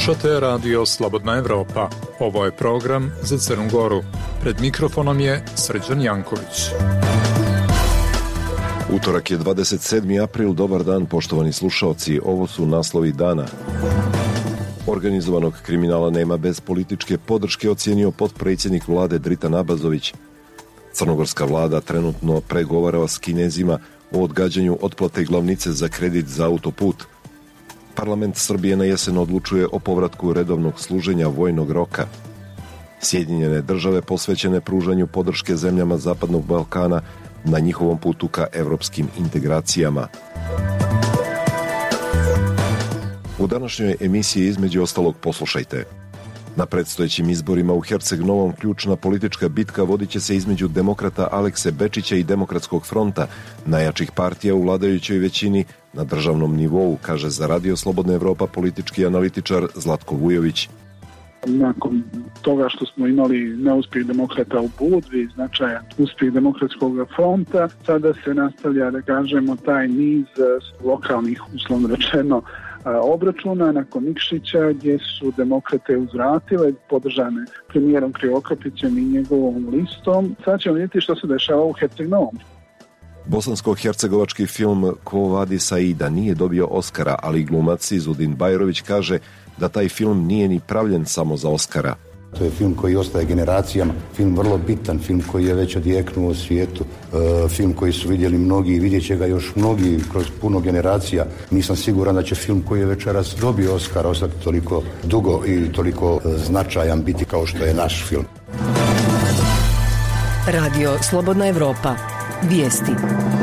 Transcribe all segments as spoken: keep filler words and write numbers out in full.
Slušate radio Slobodna Evropa. Ovo je program za Crnu Goru. Pred mikrofonom je Srđan Janković. Utorak je dvadeset sedmi april, dobar dan poštovani slušaoci, ovo su naslovi dana. Organizovanog kriminala nema bez političke podrške, ocijenio potpredsjednik vlade Dritan Abazović. Crnogorska vlada trenutno pregovara s Kinezima o odgađanju otplate glavnice za kredit za autoput. Parlament Srbije na jesen odlučuje o povratku redovnog služenja vojnog roka. Sjedinjene države posvećene pružanju podrške zemljama Zapadnog Balkana na njihovom putu ka evropskim integracijama. U današnjoj emisiji između ostalog poslušajte. Na predstojećim izborima u Herceg Novom ključna politička bitka vodit će se između demokrata Alekse Bečića i Demokratskog fronta, najjačih partija u vladajućoj većini na državnom nivou, kaže za Radio Slobodna Evropa politički analitičar Zlatko Vujović. Nakon toga što smo imali neuspjeh demokrata u Budvi, značajan uspjeh Demokratskog fronta, sada se nastavlja, da kažemo, taj niz lokalnih, uslovno rečeno, obračuna nakon Nikšića, gdje su demokrate uzvratile, podržane premijerom Krivokapićem i njegovom listom. Sad ćemo vidjeti što se dešava u Herceg Novom. Bosansko-hercegovački film Ko vadi Saida nije dobio Oskara, ali glumac Izudin Bajrović kaže da taj film nije ni pravljen samo za Oskara. To je film koji ostaje generacijama, film vrlo bitan, film koji je već odjeknuo u svijetu, e, film koji su vidjeli mnogi i vidjet će ga još mnogi kroz puno generacija. Nisam siguran da će film koji je večeras dobio Oskara ostati toliko dugo i toliko e, značajan biti kao što je naš film. Radio Slobodna Evropa. Vijesti.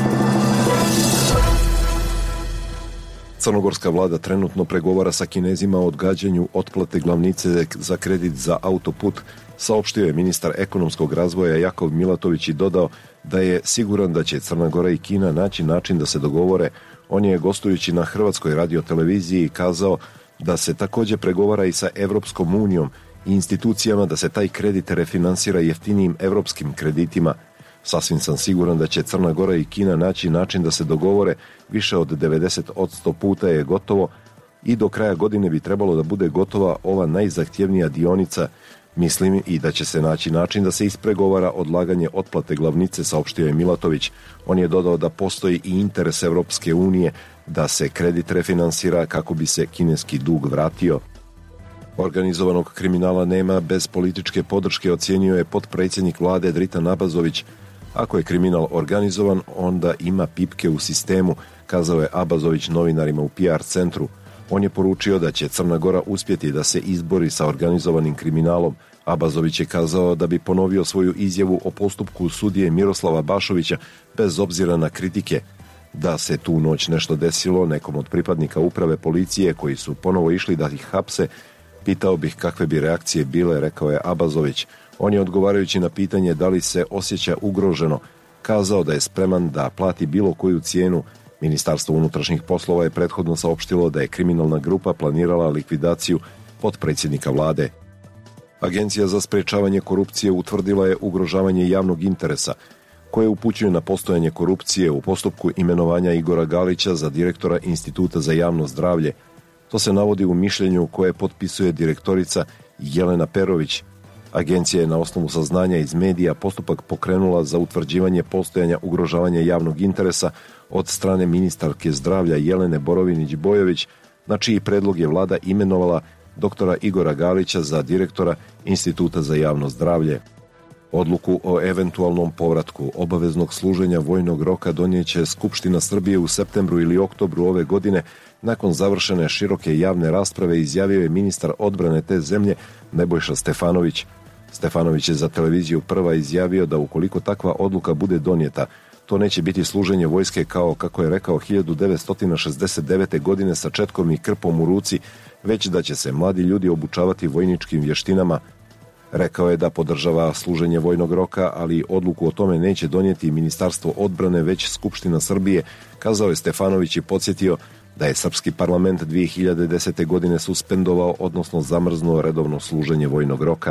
Crnogorska vlada trenutno pregovara sa Kinezima o odgađanju otplate glavnice za kredit za autoput, saopštio je ministar ekonomskog razvoja Jakov Milatović i dodao da je siguran da će Crna Gora i Kina naći način da se dogovore. On je, gostujući na Hrvatskoj radioteleviziji, kazao da se također pregovara i sa Evropskom unijom i institucijama da se taj kredit refinansira jeftinijim evropskim kreditima. Sasvim sam siguran da će Crna Gora i Kina naći način da se dogovore, više od devedeset posto puta je gotovo i do kraja godine bi trebalo da bude gotova ova najzahtjevnija dionica. Mislim i da će se naći način da se ispregovara odlaganje otplate glavnice, saopštio je Milatović. On je dodao da postoji i interes Evropske unije da se kredit refinansira kako bi se kineski dug vratio. Organizovanog kriminala nema bez političke podrške, ocijenio je potpredsjednik vlade Dritan Abazović. Ako je kriminal organizovan, onda ima pipke u sistemu, kazao je Abazović novinarima u P R centru. On je poručio da će Crna Gora uspjeti da se izbori sa organizovanim kriminalom. Abazović je kazao da bi ponovio svoju izjavu o postupku sudije Miroslava Bašovića bez obzira na kritike. Da se tu noć nešto desilo nekom od pripadnika uprave policije koji su ponovo išli da ih hapse, pitao bih kakve bi reakcije bile, rekao je Abazović. On je, odgovarajući na pitanje da li se osjeća ugroženo, kazao da je spreman da plati bilo koju cijenu. Ministarstvo unutrašnjih poslova je prethodno saopštilo da je kriminalna grupa planirala likvidaciju potpredsjednika vlade. Agencija za sprečavanje korupcije utvrdila je ugrožavanje javnog interesa, koje upućuje na postojanje korupcije u postupku imenovanja Igora Galića za direktora Instituta za javno zdravlje. To se navodi u mišljenju koje potpisuje direktorica Jelena Perović. Agencija je na osnovu saznanja iz medija postupak pokrenula za utvrđivanje postojanja ugrožavanja javnog interesa od strane ministarke zdravlja Jelene Borovinić-Bojović, na čiji predlog je vlada imenovala doktora Igora Galića za direktora Instituta za javno zdravlje. Odluku o eventualnom povratku obaveznog služenja vojnog roka donijeće Skupština Srbije u septembru ili oktobru ove godine. Nakon završene široke javne rasprave izjavio je ministar odbrane te zemlje Nebojša Stefanović. Stefanović je za televiziju Prva izjavio da ukoliko takva odluka bude donijeta, to neće biti služenje vojske kao, kako je rekao, hiljadu devetsto šezdeset devete. godine sa četkom i krpom u ruci, već da će se mladi ljudi obučavati vojničkim vještinama. Rekao je da podržava služenje vojnog roka, ali odluku o tome neće donijeti Ministarstvo odbrane, već Skupština Srbije, kazao je Stefanović i podsjetio da je srpski parlament dvije hiljade desete. godine suspendovao, odnosno zamrznuo redovno služenje vojnog roka.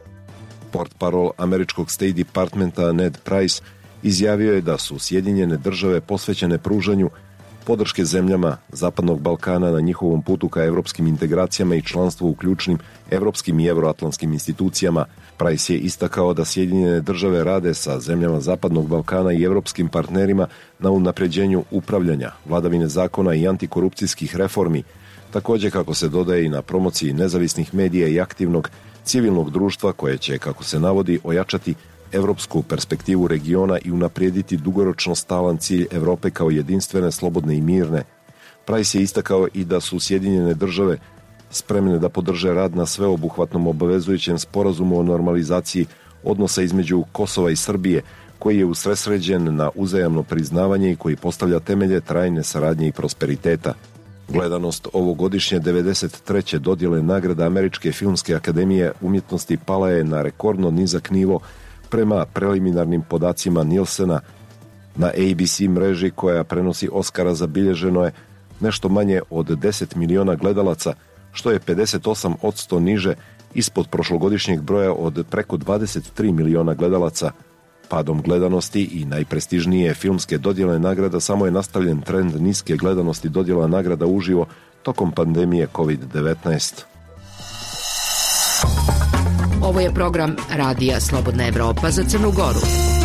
Portparol američkog State Departmenta Ned Price izjavio je da su Sjedinjene države posvećene pružanju podrške zemljama Zapadnog Balkana na njihovom putu ka evropskim integracijama i članstvu u ključnim evropskim i euroatlantskim institucijama. Price je istakao da Sjedinjene države rade sa zemljama Zapadnog Balkana i evropskim partnerima na unapređenju upravljanja, vladavine zakona i antikorupcijskih reformi, također kako se dodaje i na promociji nezavisnih medija i aktivnog civilnog društva koje će, kako se navodi, ojačati evropsku perspektivu regiona i unaprijediti dugoročno stalan cilj Evrope kao jedinstvene, slobodne i mirne. Price je istakao i da su Sjedinjene države spremne da podrže rad na sveobuhvatnom obavezujućem sporazumu o normalizaciji odnosa između Kosova i Srbije, koji je usredsređen na uzajamno priznavanje i koji postavlja temelje trajne saradnje i prosperiteta. Gledanost ovogodišnje devedeset treće dodjele nagrada Američke filmske akademije umjetnosti pala je na rekordno nizak nivo prema preliminarnim podacima Nielsena. Na A B C mreži koja prenosi Oskara zabilježeno je nešto manje od deset miliona gledalaca, što je pedeset osam posto niže ispod prošlogodišnjeg broja od preko dvadeset tri miliona gledalaca. Padom gledanosti i najprestižnije filmske dodjele nagrada samo je nastavljen trend niske gledanosti dodjela nagrada uživo tokom pandemije kovid devetnaest. Ovo je program Radija Slobodna Evropa za Crnu Goru.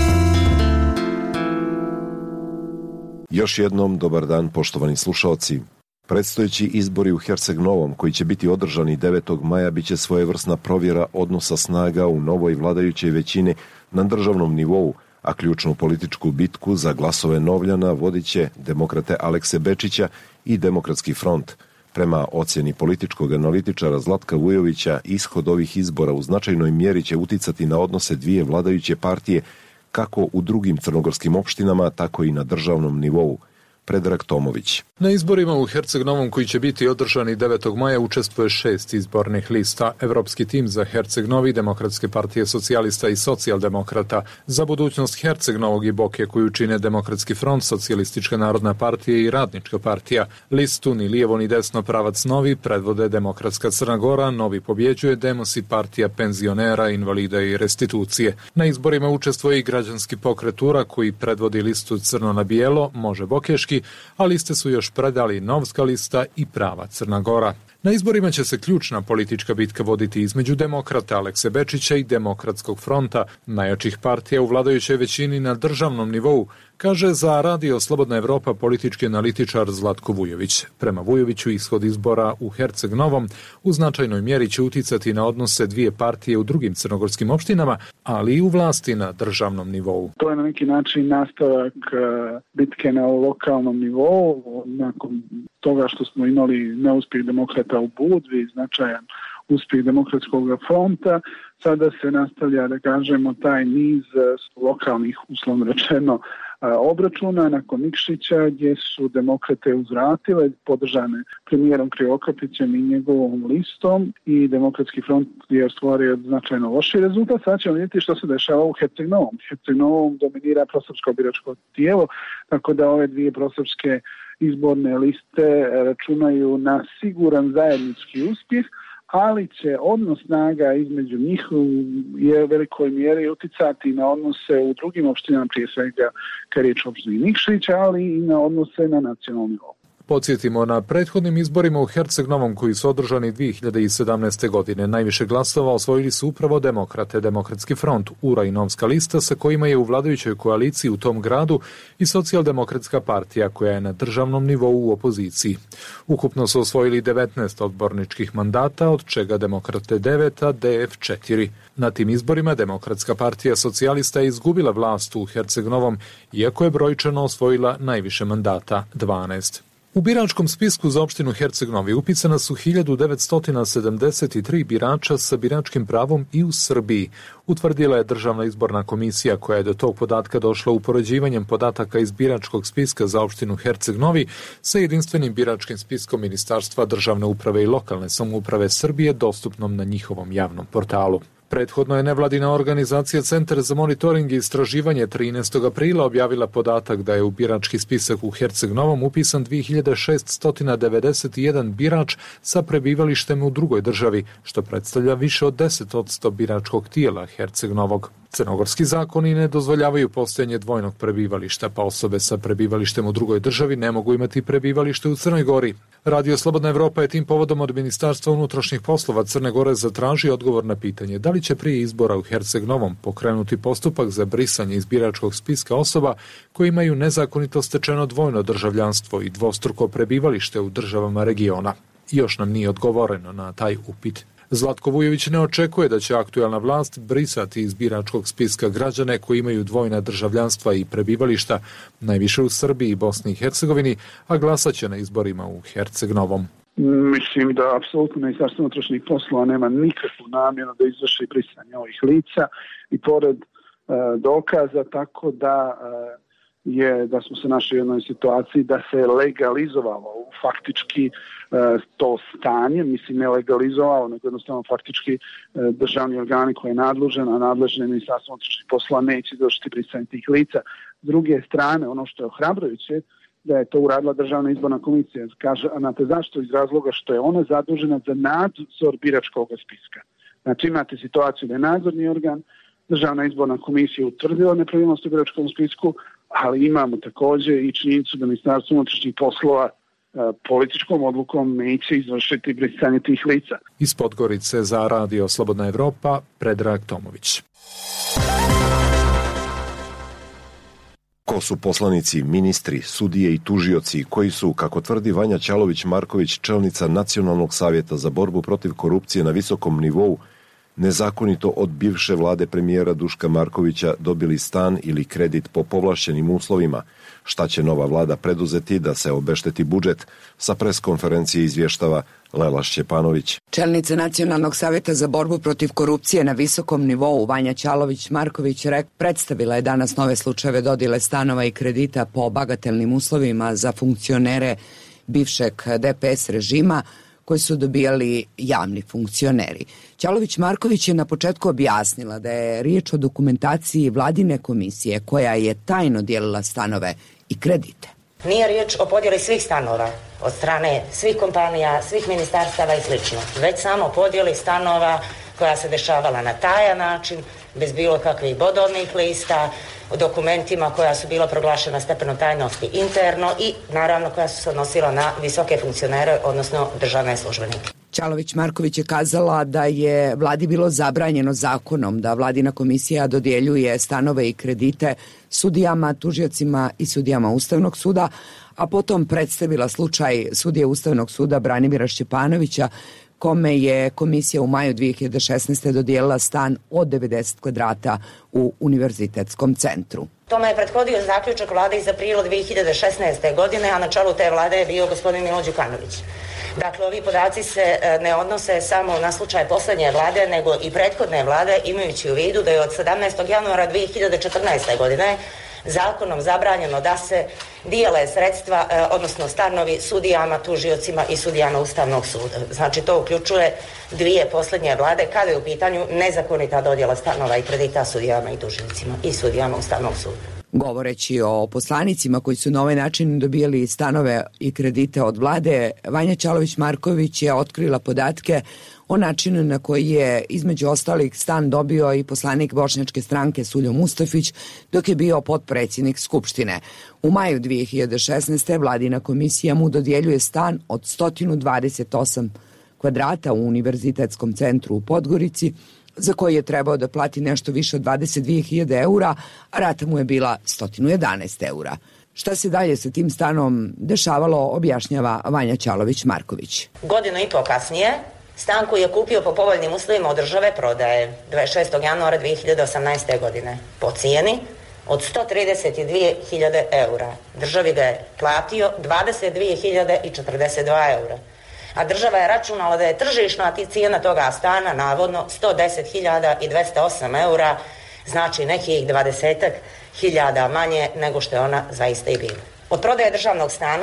Još jednom dobar dan, poštovani slušaoci. Predstojeći izbori u Herceg Novom, koji će biti održani devetog maja, biće svojevrsna provjera odnosa snaga u novoj vladajućoj većini na državnom nivou, a ključnu političku bitku za glasove Novljana vodit će demokrate Alekse Bečića i Demokratski front. Prema ocjeni političkog analitičara Zlatka Vujovića, ishod ovih izbora u značajnoj mjeri će uticati na odnose dvije vladajuće partije kako u drugim crnogorskim opštinama, tako i na državnom nivou. Predrag Tomović. Na izborima u Herceg Novom, koji će biti održani devetog maja, učestvuje šest izbornih lista. Evropski tim za Herceg Novi, Demokratske partije socijalista i socijaldemokrata, za budućnost Herceg Novog i Boke, koju čine Demokratski front, Socijalistička narodna partija i Radnička partija. Listu ni lijevo ni desno pravac novi predvode Demokratska Crna Gora, Novi pobjeđuje, Demos i partija penzionera, invalida i restitucije. Na izborima učestvuje i građanski pokret Ura, koji predvodi listu Crno na bijelo, Može Bokeški, a liste su još predali Novska lista i Prava Crna Gora. Na izborima će se ključna politička bitka voditi između demokrata Alekse Bečića i Demokratskog fronta, najjačih partija u vladajućoj većini na državnom nivou, kaže za Radio Slobodna Evropa politički analitičar Zlatko Vujović. Prema Vujoviću, ishod izbora u Herceg Novom u značajnoj mjeri će uticati na odnose dvije partije u drugim crnogorskim opštinama, ali i u vlasti na državnom nivou. To je na neki način nastavak bitke na lokalnom nivou, nakon toga što smo imali neuspjeh demokrata u Budvi, značajan uspjeh Demokratskog fronta, sada se nastavlja, da kažemo, taj niz lokalnih, uslovno rečeno, obračuna nakon Nikšića, gdje su demokrate uzvratile, podržane premijerom Krivokapićem i njegovom listom, i Demokratski front je ostvario značajno loši rezultat. Sad ćemo vidjeti što se dešava u Herceg Novom. Herceg Novom dominira prosrpsko biračko tijelo, tako da ove dvije prosrpske izborne liste računaju na siguran zajednički uspjeh, ali će odnos snaga između njih je u velikoj mjeri uticati na odnose u drugim opštinama, prije svega kad je riječ o opštini Nikšić, ali i na odnose na nacionalnom nivou. Podsjetimo, na prethodnim izborima u Herceg Novom, koji su održani dvije hiljade sedamnaeste. godine, najviše glasova osvojili su upravo demokrate, Demokratski front, Ura i Novska lista, sa kojima je u vladajućoj koaliciji u tom gradu i Socijaldemokratska partija, koja je na državnom nivou u opoziciji. Ukupno su osvojili devetnaest odborničkih mandata, od čega demokrate devet, a D F četiri. Na tim izborima Demokratska partija socijalista je izgubila vlast u Herceg Novom, iako je brojčano osvojila najviše mandata, dvanaest. U biračkom spisku za opštinu Herceg Novi upisana su hiljadu devetsto sedamdeset tri birača sa biračkim pravom i u Srbiji, utvrdila je Državna izborna komisija, koja je do tog podatka došla upoređivanjem podataka iz biračkog spiska za opštinu Herceg Novi sa jedinstvenim biračkim spiskom Ministarstva državne uprave i lokalne samouprave Srbije, dostupnom na njihovom javnom portalu. Prethodno je nevladina organizacija Centar za monitoring i istraživanje trinaestog aprila objavila podatak da je u birački spisak u Herceg-Novom upisan dve hiljade šeststo devedeset jedan birač sa prebivalištem u drugoj državi, što predstavlja više od deset posto biračkog tijela Herceg-Novog. Crnogorski zakoni ne dozvoljavaju postojanje dvojnog prebivališta, pa osobe sa prebivalištem u drugoj državi ne mogu imati prebivalište u Crnoj Gori. Radio Slobodna Evropa je tim povodom od Ministarstva unutrašnjih poslova Crne Gore zatražio odgovor na pitanje da li će prije izbora u Herceg-Novom pokrenuti postupak za brisanje iz biračkog spiska osoba koji imaju nezakonito stečeno dvojno državljanstvo i dvostruko prebivalište u državama regiona. Još nam nije odgovoreno na taj upit. Zlatko Vujović ne očekuje da će aktuelna vlast brisati iz biračkog spiska građane koji imaju dvojna državljanstva i prebivališta, najviše u Srbiji i Bosni i Hercegovini, a glasat će na izborima u Herceg-Novom. Mislim da apsolutno Ministarstvo unutrašnjih poslova nema nikakvu namjeru da izvrši brisanje ovih lica i pored e, dokaza, tako da e, je da smo se našli u jednoj situaciji da se legalizovalo faktički to stanje, mislim ne legalizovao, nego jednostavno faktički državni organi koji je nadležan, a nadležne Ministarstvo unutrašnjih poslova neće izvršiti brisanje tih lica. S druge strane, ono što je ohrabrujuće, da je to uradila Državna izborna komisija. Kaže, a znate zašto? Iz razloga što je ona zadužena za nadzor biračkog spiska. Znači imate situaciju da je nadzorni organ, Državna izborna komisija utvrdila nepravilnosti u biračkom spisku, ali imamo također i činjenicu da Ministarstvo unutrašnjih poslova političkom odlukom neće izvršiti brisanje tih lica. Iz Podgorice za Radio Slobodna Evropa, Predrag Tomović. Ko su poslanici, ministri, sudije i tužioci koji su, kako tvrdi Vanja Ćalović-Marković, čelnica Nacionalnog savjeta za borbu protiv korupcije na visokom nivou, nezakonito od bivše vlade premijera Duška Markovića dobili stan ili kredit po povlašćenim uslovima? Šta će nova vlada preduzeti da se obešteti budžet? Sa preskonferencije izvještava Lela Šćepanović. Čelnica Nacionalnog savjeta za borbu protiv korupcije na visokom nivou Vanja Ćalović-Marković predstavila je danas nove slučajeve dodjele stanova i kredita po bagatelnim uslovima za funkcionere bivšeg D P S režima koji su dobijali javni funkcioneri. Ćalović-Marković je na početku objasnila da je riječ o dokumentaciji vladine komisije koja je tajno dijelila stanove i kredite. Nije riječ o podjeli svih stanova od strane svih kompanija, svih ministarstava i sl. Već samo podjeli stanova koja se dešavala na tajan način, bez bilo kakvih bodovnih lista, dokumentima koja su bila proglašena stepenom tajnosti interno i naravno koja su se odnosila na visoke funkcionere, odnosno državne službenike. Ćalović-Marković je kazala da je vladi bilo zabranjeno zakonom da vladina komisija dodjeljuje stanove i kredite sudijama, tužiocima i sudijama Ustavnog suda, a potom predstavila slučaj sudije Ustavnog suda Branimira Šćepanovića, kome je komisija u maju dve hiljade šesnaeste. dodijelila stan od devedeset kvadrata u Univerzitetskom centru. Tome je prethodio zaključak vlade iz aprila dve hiljade šesnaeste. godine, a na čelu te vlade je bio gospodin Milo Đukanović. Dakle, ovi podaci se ne odnose samo na slučaj posljednje vlade, nego i prethodne vlade, imajući u vidu da je od sedamnaestog januara dve hiljade četrnaeste. godine zakonom zabranjeno da se dijele sredstva, odnosno stanovi sudijama, tužiocima i sudijama Ustavnog suda. Znači, to uključuje dvije posljednje vlade kada je u pitanju nezakonita dodjela stanova i kredita sudijama i tužiocima i sudijama Ustavnog suda. Govoreći o poslanicima koji su na ovaj način dobijali stanove i kredite od vlade, Vanja Ćalović-Marković je otkrila podatke o načinu na koji je između ostalih stan dobio i poslanik Bošnjačke stranke Suljo Mustafić dok je bio potpredsjednik Skupštine. U maju dve hiljade šesnaeste. vladina komisija mu dodjeljuje stan od sto dvadeset osam kvadrata u Univerzitetskom centru u Podgorici, za koji je trebao da plati nešto više od dvadeset dvije hiljade eura, a rata mu je bila sto jedanaest eura. Šta se dalje sa tim stanom dešavalo, objašnjava Vanja Ćalović-Marković. Godinu i po kasnije, stan koji je kupio po povoljnim uslovima od države prodaje dvadeset šestog januara dve hiljade osamnaeste. godine po cijeni od sto trideset dvije hiljade eura. Državi ga je platio dvadeset dvije hiljade četrdeset dva eura. A država je računala da je tržišna cijena toga stana navodno sto deset hiljada dvesta osam eura, znači nekih dvadeset hiljada manje nego što je ona zaista i bila. Od prodaje državnog stana,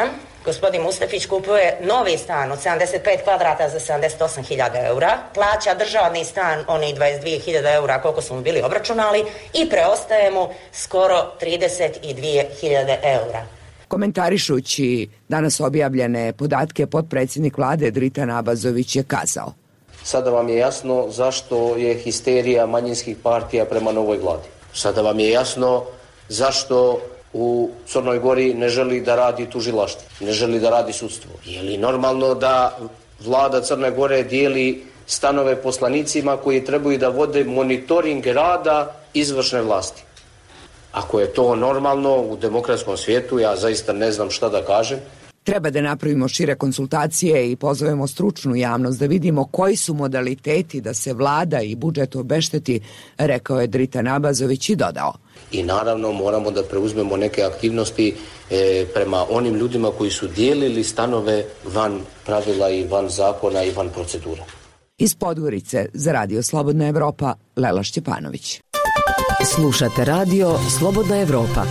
Gospodin Mustafić kupuje novi stan od sedamdeset pet kvadrata za sedamdeset osam hiljada eura, plaća državni stan onih dvadeset dvije hiljade eura koliko smo bili obračunali i preostaje mu skoro trideset dvije hiljade eura. Komentarišući danas objavljene podatke, potpredsjednik vlade Dritan Abazović je kazao: Sada vam je jasno zašto je histerija manjinskih partija prema novoj vladi. Sada vam je jasno zašto u Crnoj Gori ne želi da radi tužilaštvo, ne želi da radi sudstvo. Je li normalno da vlada Crne Gore dijeli stanove poslanicima koji trebaju da vode monitoring rada izvršne vlasti? Ako je to normalno u demokratskom svijetu, ja zaista ne znam šta da kažem. Treba da napravimo šire konsultacije i pozovemo stručnu javnost da vidimo koji su modaliteti da se vlada i budžet obešteti, rekao je Dritan Abazović i dodao: I naravno moramo da preuzmemo neke aktivnosti e, prema onim ljudima koji su dijelili stanove van pravila i van zakona i van procedura. Iz Podgorice za Radio Slobodna Evropa, Lela Šćepanović. Slušate Radio Slobodna Evropa.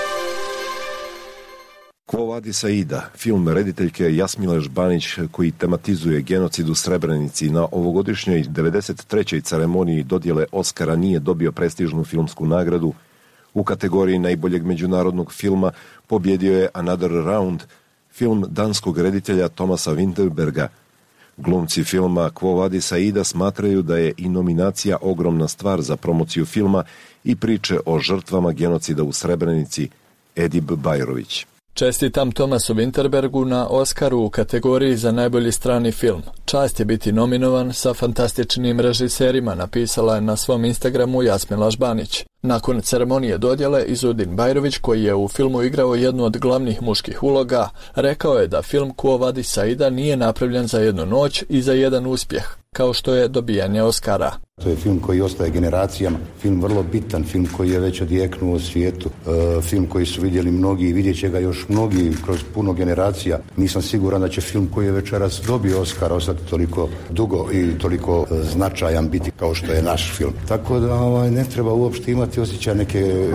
Quo vadis Aida, film rediteljke Jasmile Žbanić koji tematizuje genocid u Srebrenici, na ovogodišnjoj devedeset trećoj ceremoniji dodjele Oskara nije dobio prestižnu filmsku nagradu. U kategoriji najboljeg međunarodnog filma pobjedio je Another Round, film danskog reditelja Thomasa Winterberga. Glumci filma Quo vadis Aida smatraju da je i nominacija ogromna stvar za promociju filma i priče o žrtvama genocida u Srebrenici. Edip Bajrović. Čestitam Thomasu Winterbergu na Oskaru u kategoriji za najbolji strani film. Čast je biti nominovan sa fantastičnim režiserima, napisala je na svom Instagramu Jasmila Žbanić. Nakon ceremonije dodjele, Izudin Bajrović, koji je u filmu igrao jednu od glavnih muških uloga, rekao je da film Quo vadis Aida nije napravljen za jednu noć i za jedan uspjeh, kao što je dobijanje Oskara. To je film koji ostaje generacijama, film vrlo bitan, film koji je već odjeknuo u svijetu, e, film koji su vidjeli mnogi i vidjet će ga još mnogi kroz puno generacija. Nisam siguran da će film koji je večeras dobio Oskar ostati toliko dugo i toliko e, značajan biti kao što je naš film. Tako da ovaj, ne treba uopšte imati osjećaj neke e,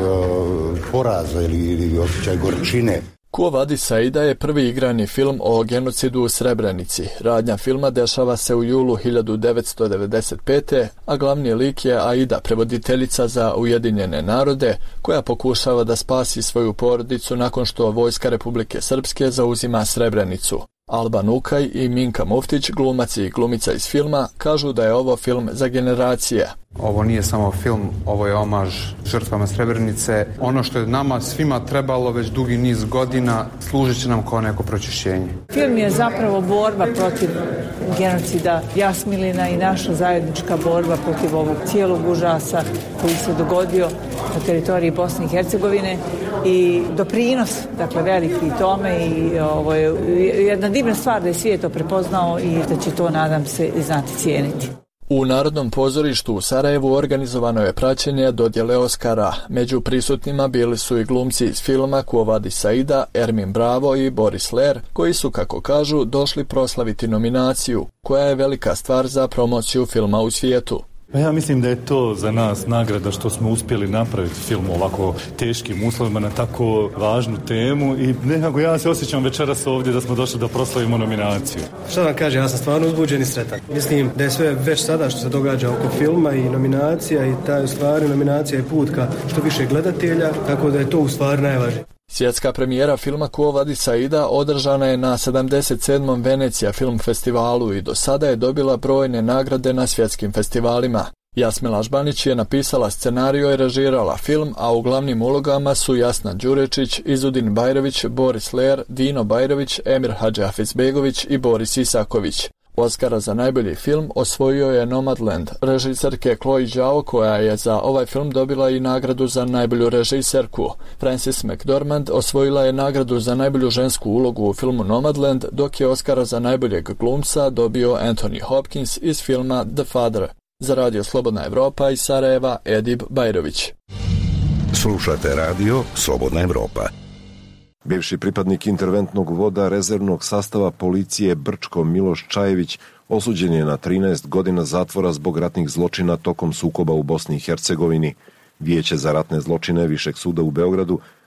poraza ili, ili osjećaj gorčine. Quo vadis Aida je prvi igrani film o genocidu u Srebrenici. Radnja filma dešava se u julu hiljadu devetsto devedeset pete. a glavni lik je Aida, prevoditeljica za Ujedinjene narode, koja pokušava da spasi svoju porodicu nakon što vojska Republike Srpske zauzima Srebrenicu. Alban Ukaj i Minka Muftić, glumac i glumica iz filma, kažu da je ovo film za generacije. Ovo nije samo film, ovo je omaž žrtvama Srebrenice. Ono što je nama svima trebalo već dugi niz godina, služit će nam kao neko pročišćenje. Film je zapravo borba protiv genocida Jasmilina i naša zajednička borba protiv ovog cijelog užasa koji se dogodio na teritoriji Bosne i Hercegovine i doprinos, dakle, veliki tome i ovo je jedna divna stvar da je svijet to prepoznao i da će to, nadam se, znati cijeniti. U Narodnom pozorištu u Sarajevu organizovano je praćenje dodjele Oskara. Među prisutnima bili su i glumci iz filma Quo vadis Aida, Ermin Bravo i Boris Ler, koji su, kako kažu, došli proslaviti nominaciju, koja je velika stvar za promociju filma u svijetu. Ja mislim da je to za nas nagrada što smo uspjeli napraviti film u ovako teškim uslovima na tako važnu temu i nekako ja se osjećam večeras ovdje da smo došli da proslavimo nominaciju. Šta vam kažem, ja sam stvarno uzbuđen i sretan. Mislim da je sve već sada što se događa oko filma i nominacija i taj u stvari nominacija je put ka što više gledatelja, tako da je to u stvari najvažnije. Svjetska premijera filma Quo vadis Aida održana je na sedamdeset sedmom Venecija film festivalu i do sada je dobila brojne nagrade na svjetskim festivalima. Jasmila Žbanić je napisala scenariju i režirala film, a u glavnim ulogama su Jasna Đurečić, Izudin Bajrović, Boris Ler, Dino Bajrović, Emir Hadžihafizbegović i Boris Isaković. Oskara za najbolji film osvojio je Nomadland, režiserke Chloe Zhao, koja je za ovaj film dobila i nagradu za najbolju režiserku. Frances McDormand osvojila je nagradu za najbolju žensku ulogu u filmu Nomadland, dok je Oskara za najboljeg glumca dobio Anthony Hopkins iz filma The Father. Za Radio Slobodna Evropa iz Sarajeva, Edip Bajrović. Slušate Radio Slobodna Evropa. Bivši pripadnik interventnog voda rezervnog sastava policije Brčko Miloš Čajević osuđen je na trinaest godina zatvora zbog ratnih zločina tokom sukoba u Bosni i Hercegovini. Vijeće za ratne zločine Višeg suda u Beogradu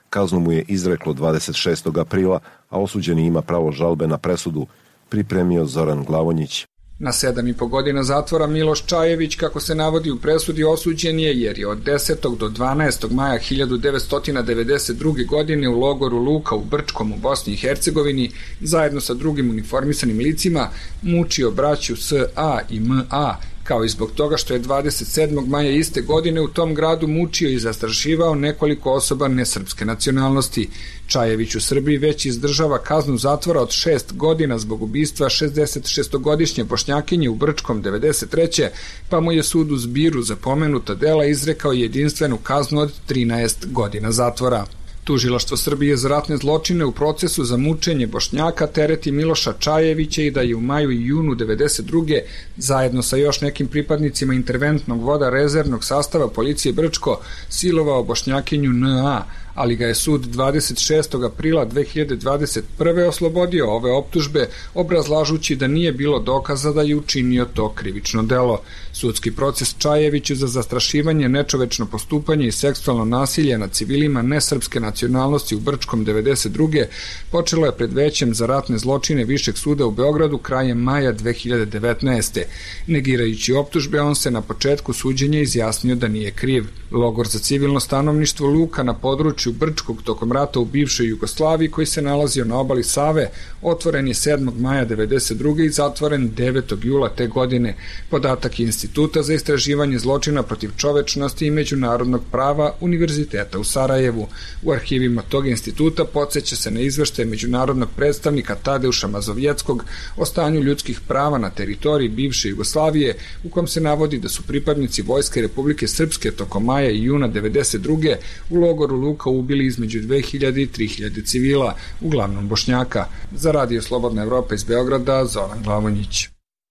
Kaznu mu je izreklo dvadeset šestog aprila, a osuđeni ima pravo žalbe na presudu, pripremio Zoran Glavonjić. Na sedam i po godina zatvora Miloš Čajević, kako se navodi u presudi, osuđen je jer je od desetog do dvanaestog maja hiljadu devetsto devedeset druge. godine u logoru Luka u Brčkom u Bosni i Hercegovini zajedno sa drugim uniformisanim licima mučio braću S A i M A, kao i zbog toga što je dvadeset sedmog maja iste godine u tom gradu mučio i zastrašivao nekoliko osoba nesrpske nacionalnosti. Čajević u Srbiji već izdržava kaznu zatvora od šest godina zbog ubistva šezdesetšestogodišnje Bošnjakinje u Brčkom devedeset treće. pa mu je sud u Zbiru za pomenuta dela izrekao jedinstvenu kaznu od trinaest godina zatvora. Tužilaštvo Srbije za ratne zločine u procesu za mučenje Bošnjaka tereti Miloša Čajevića i da je u maju i junu devedeset druge zajedno sa još nekim pripadnicima interventnog voda rezervnog sastava policije Brčko silovao Bošnjakinju N A, ali ga je sud dvadeset šestog aprila dve hiljade dvadeset prve. oslobodio ove optužbe, obrazlažući da nije bilo dokaza da je učinio to krivično delo. Sudski proces Čajeviću za zastrašivanje, nečovečno postupanje i seksualno nasilje nad civilima nesrpske nacionalnosti u Brčkom devedeset druge. počelo je pred većem za ratne zločine Višeg suda u Beogradu krajem maja dve hiljade devetnaeste. Negirajući optužbe, on se na početku suđenja izjasnio da nije kriv. Logor za civilno stanovništvo Luka na području Brčkog tokom rata u bivšoj Jugoslaviji, koji se nalazio na obali Save, otvoren je sedmog maja devedeset druge. i zatvoren devetog jula te godine. Podatak je Instituta za istraživanje zločina protiv čovečnosti i međunarodnog prava Univerziteta u Sarajevu. U arhivima tog instituta podseća se na izveštaje međunarodnog predstavnika Tadeuša Mazovjeckog o stanju ljudskih prava na teritoriji bivše Jugoslavije, u kom se navodi da su pripadnici Vojske Republike Srpske tokom maja i juna devedeset druge. u logoru Luka ubili između dve hiljade i tri hiljade civila, uglavnom Bošnjaka. Za Radio Slobodna Evropa iz Beograda, Zoran Glavonjić.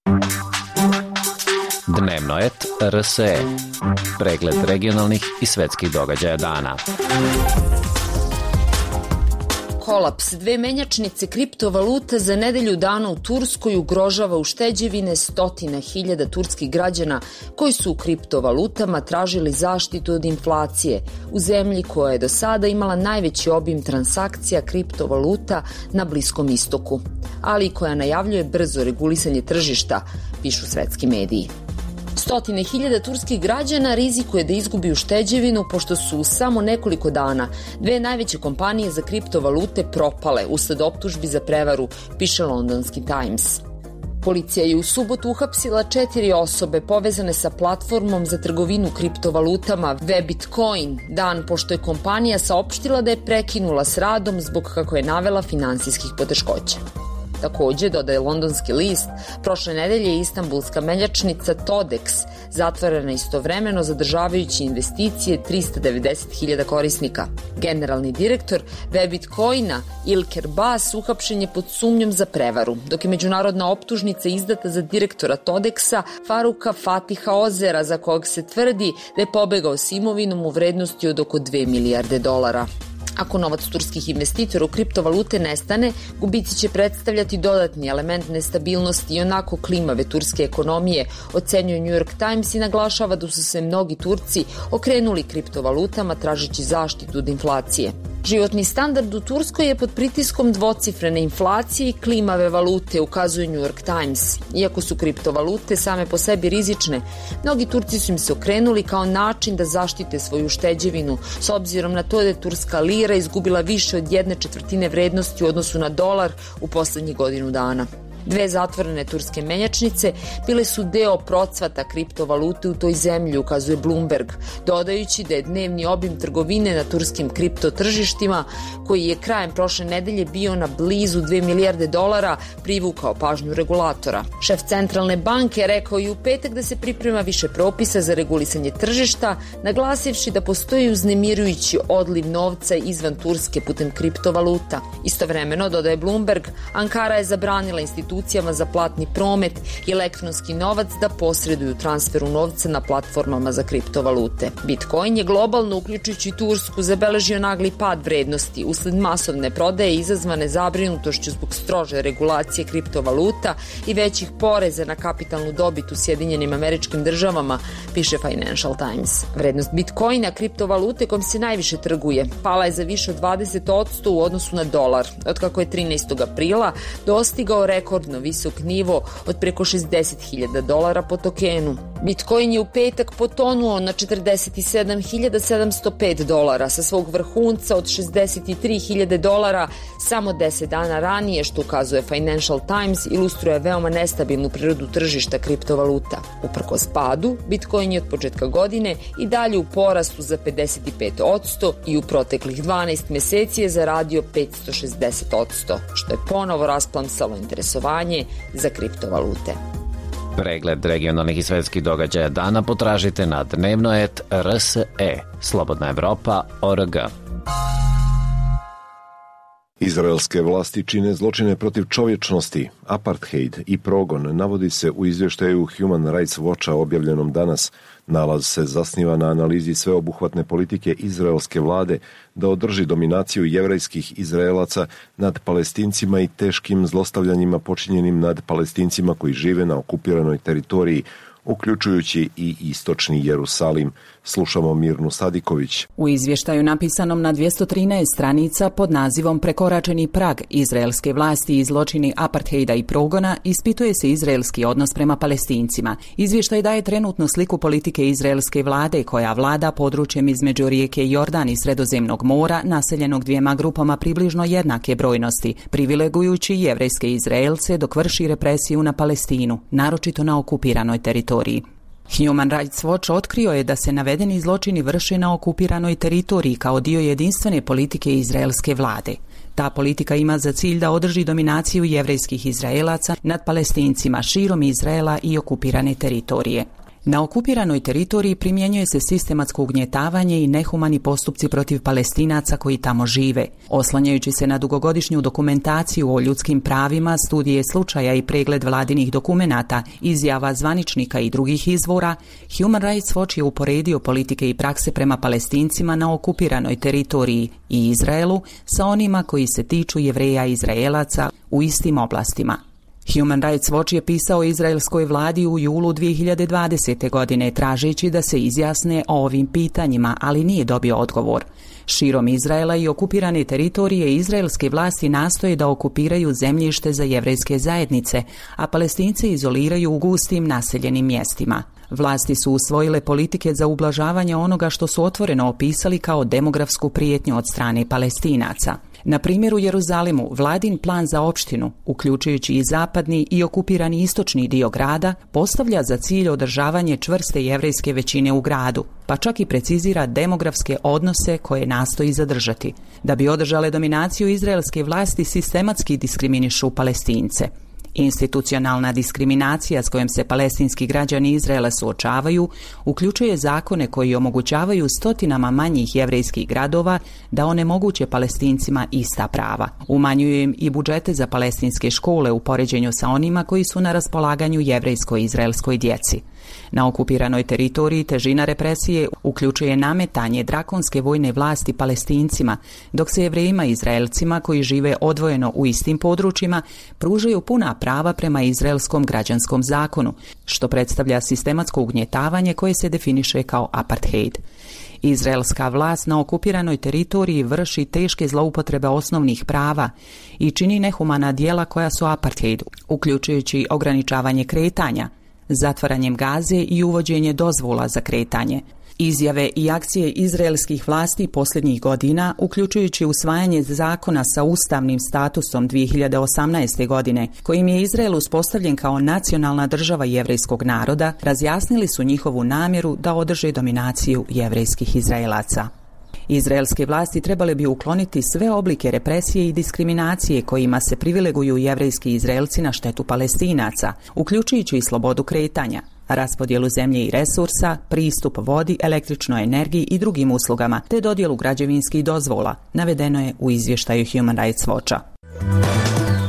Dnevnoet R S E. Pregled regionalnih i svetskih događaja dana. Kolaps dve menjačnice kriptovaluta za nedelju dana u Turskoj ugrožava ušteđevine stotina hiljada turskih građana koji su u kriptovalutama tražili zaštitu od inflacije u zemlji koja je do sada imala najveći obim transakcija kriptovaluta na Bliskom istoku, ali i koja najavljuje brzo regulisanje tržišta, pišu svetski mediji. Stotine hiljada turskih građana rizikuje da izgubi ušteđevinu pošto su u samo nekoliko dana dve najveće kompanije za kriptovalute propale usled optužbi za prevaru, piše londonski Times. Policija je u subotu uhapsila četiri osobe povezane sa platformom za trgovinu kriptovalutama Webitcoin, dan pošto je kompanija saopštila da je prekinula s radom zbog, kako je navela, finansijskih poteškoća. Takođe, dodaje londonski list, prošle nedelje je istanbulska menjačnica Todex zatvorena istovremeno zadržavajući investicije trista devedeset hiljada korisnika. Generalni direktor Webitcoina Ilker Bas uhapšen je pod sumnjom za prevaru, dok je međunarodna optužnica izdata za direktora Todexa Faruka Fatiha Ozera, za kog se tvrdi da je pobegao s imovinom u vrednosti od oko dve milijarde dolara. Ako novac turskih investitora u kriptovalute nestane, gubici će predstavljati dodatni element nestabilnosti i onako klimave turske ekonomije, ocenjuje New York Times i naglašava da su se mnogi Turci okrenuli kriptovalutama tražeći zaštitu od inflacije. Životni standard u Turskoj je pod pritiskom dvocifrene inflacije i klimave valute, ukazuje New York Times. Iako su kriptovalute same po sebi rizične, mnogi Turci su im se okrenuli kao način da zaštite svoju ušteđevinu, s obzirom na to da je turska lira izgubila više od jedne četvrtine vrednosti u odnosu na dolar u poslednjih godinu dana. Dve zatvorene turske menjačnice bile su deo procvata kriptovalute u toj zemlji, ukazuje Bloomberg, dodajući da je dnevni obim trgovine na turskim kriptotržištima, koji je krajem prošle nedelje bio na blizu dve milijarde dolara, privukao pažnju regulatora. Šef centralne banke rekao i u petak da se priprema više propisa za regulisanje tržišta, naglasivši da postoji uznemirujući odliv novca izvan Turske putem kriptovaluta. Istovremeno, dodaje Bloomberg, Ankara je zabranila instituciju institucijama za platni promet i elektronski novac da posreduju transferu novca na platformama za kriptovalute. Bitcoin je globalno, uključujući Tursku, zabeležio nagli pad vrednosti usled masovne prodaje izazvane zabrinutošću zbog strože regulacije kriptovaluta i većih poreza na kapitalnu dobit u Sjedinjenim Američkim Državama, piše Financial Times. Vrednost Bitcoina, kriptovalute kojom se najviše trguje, pala je za više od dvadeset posto u odnosu na dolar, otkako je trinaestog aprila dostigao rekordno visok nivo od preko šezdeset hiljada dolara po tokenu. Bitcoin je u petak potonuo na četrdeset sedam hiljada sedamsto pet dolara sa svog vrhunca od šezdeset tri hiljade dolara samo deset dana ranije, što ukazuje Financial Times, ilustruje veoma nestabilnu prirodu tržišta kriptovaluta. Uprkos padu, Bitcoin je od početka godine i dalje u porastu za pedeset pet posto i u proteklih dvanaest meseci je zaradio petsto šezdeset posto, što je ponovo rasplamsalo interesovanje za kriptovalute. Pregled regionalnih i svetskih događaja dana potražite na dnevnoet R S E, Slobodna Evropa, O R G. Izraelske vlasti čine zločine protiv čovječnosti, apartheid i progon, navodi se u izvještaju Human Rights Watcha objavljenom danas. Nalaz se zasniva na analizi sveobuhvatne politike izraelske vlade da održi dominaciju jevrejskih Izraelaca nad Palestincima i teškim zlostavljanjima počinjenim nad Palestincima koji žive na okupiranoj teritoriji, uključujući i istočni Jerusalim. Slušamo Mirnu Sadiković. U izvještaju napisanom na dvjesto trinaest stranica pod nazivom Prekoračeni prag izraelske vlasti i zločini apartheida i progona ispituje se izraelski odnos prema Palestincima. Izvještaj daje trenutnu sliku politike izraelske vlade koja vlada područjem između rijeke Jordan i Sredozemnog mora, naseljenog dvijema grupama približno jednake brojnosti, privilegujući jevrejske Izraelce dok vrši represiju na Palestinu, naročito na okupiranoj teritoriji. Human Rights Watch otkrio je da se navedeni zločini vrše na okupiranoj teritoriji kao dio jedinstvene politike izraelske vlade. Ta politika ima za cilj da održi dominaciju jevrejskih Izraelaca nad Palestincima širom Izraela i okupirane teritorije. Na okupiranoj teritoriji primjenjuje se sistematsko ugnjetavanje i nehumani postupci protiv Palestinaca koji tamo žive. Oslanjajući se na dugogodišnju dokumentaciju o ljudskim pravima, studije slučaja i pregled vladinih dokumenata, izjava zvaničnika i drugih izvora, Human Rights Watch je uporedio politike i prakse prema Palestincima na okupiranoj teritoriji i Izraelu sa onima koji se tiču Jevreja i Izraelaca u istim oblastima. Human Rights Watch je pisao izraelskoj vladi u julu dvije hiljade dvadesete. godine tražeći da se izjasne o ovim pitanjima, ali nije dobio odgovor. Širom Izraela i okupirane teritorije izraelske vlasti nastoje da okupiraju zemljište za jevrejske zajednice, a Palestince izoliraju u gustim naseljenim mjestima. Vlasti su usvojile politike za ublažavanje onoga što su otvoreno opisali kao demografsku prijetnju od strane Palestinaca. Na primjer, u Jeruzalimu vladin plan za opštinu, uključujući i zapadni i okupirani istočni dio grada, postavlja za cilj održavanje čvrste jevrejske većine u gradu, pa čak i precizira demografske odnose koje nastoji zadržati. Da bi održale dominaciju, izraelske vlasti sistematski diskriminišu Palestince. Institucionalna diskriminacija s kojom se palestinski građani Izraela suočavaju uključuje zakone koji omogućavaju stotinama manjih jevrejskih gradova da onemoguće Palestincima ista prava. Umanjuju im i budžete za palestinske škole u poređenju sa onima koji su na raspolaganju jevrejsko-izraelskoj djeci. Na okupiranoj teritoriji težina represije uključuje nametanje drakonske vojne vlasti Palestincima, dok se Jevrejima i Izraelcima koji žive odvojeno u istim područjima pružaju puna prava prema izraelskom građanskom zakonu, što predstavlja sistematsko ugnjetavanje koje se definiše kao apartheid. Izraelska vlast na okupiranoj teritoriji vrši teške zloupotrebe osnovnih prava i čini nehumana djela koja su apartheid, uključujući ograničavanje kretanja, zatvaranjem Gaze i uvođenje dozvola za kretanje. Izjave i akcije izraelskih vlasti posljednjih godina, uključujući usvajanje zakona sa ustavnim statusom dvije hiljade osamnaeste. godine, kojim je Izrael uspostavljen kao nacionalna država jevrejskog naroda, razjasnili su njihovu namjeru da održe dominaciju jevrejskih Izraelaca. Izraelske vlasti trebale bi ukloniti sve oblike represije i diskriminacije kojima se privileguju jevrejski Izraelci na štetu Palestinaca, uključujući i slobodu kretanja, raspodjelu zemlje i resursa, pristup vodi, električnoj energiji i drugim uslugama, te dodjelu građevinskih dozvola, navedeno je u izvještaju Human Rights Watcha.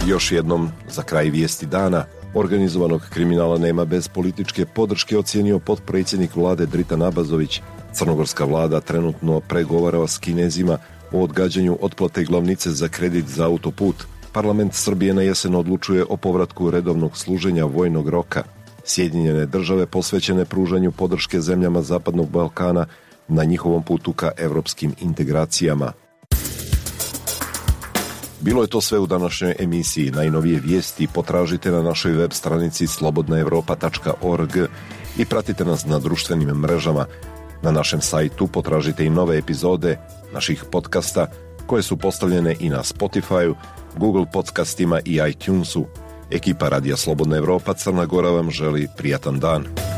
Još jednom, za kraj vijesti dana, organizovanog kriminala nema bez političke podrške, ocijenio potpredsjednik vlade Dritan Abazović. Crnogorska vlada trenutno pregovara s Kinezima o odgađanju otplate glavnice za kredit za autoput. Parlament Srbije na jesen odlučuje o povratku redovnog služenja vojnog roka. Sjedinjene države posvećene pružanju podrške zemljama Zapadnog Balkana na njihovom putu ka evropskim integracijama. Bilo je to sve u današnjoj emisiji. Najnovije vijesti potražite na našoj web stranici slobodna evropa tačka org i pratite nas na društvenim mrežama. Na našem sajtu potražite i nove epizode naših podcasta koje su postavljene i na Spotify, Google podcastima i iTunesu. Ekipa Radija Slobodna Evropa Crna Gora vam želi prijatan dan.